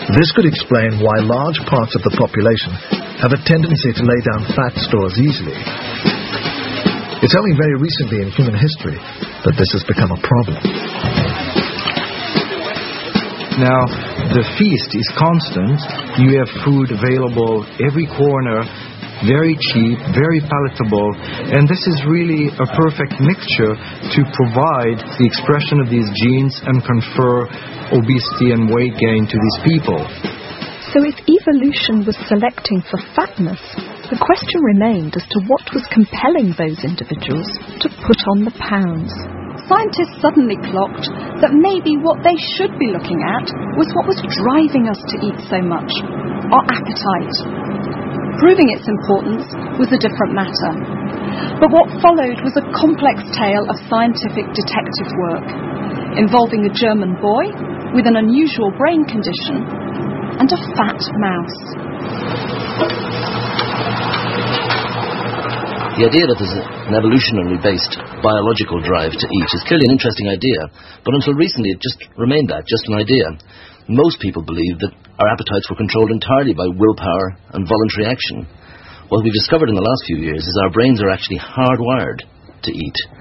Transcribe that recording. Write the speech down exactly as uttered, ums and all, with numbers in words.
This could explain why large parts of the population have a tendency to lay down fat stores easily. It's only very recently in human history that this has become a problem. Now, the feast is constant. You have food available every corner, very cheap, very palatable, and this is really a perfect mixture to provide the expression of these genes and confer obesity and weight gain to these people. So if evolution was selecting for fatness, the question remained as to what was compelling those individuals to put on the pounds. Scientists suddenly clocked that maybe what they should be looking at was what was driving us to eat so much, our appetite. Proving its importance was a different matter. But what followed was a complex tale of scientific detective work, involving a German boy with an unusual brain condition and a fat mouse. The idea that there's an evolutionarily based biological drive to eat is clearly an interesting idea, but until recently it just remained that, just an idea. Most people believe that our appetites were controlled entirely by willpower and voluntary action. What we've discovered in the last few years is our brains are actually hardwired to eat.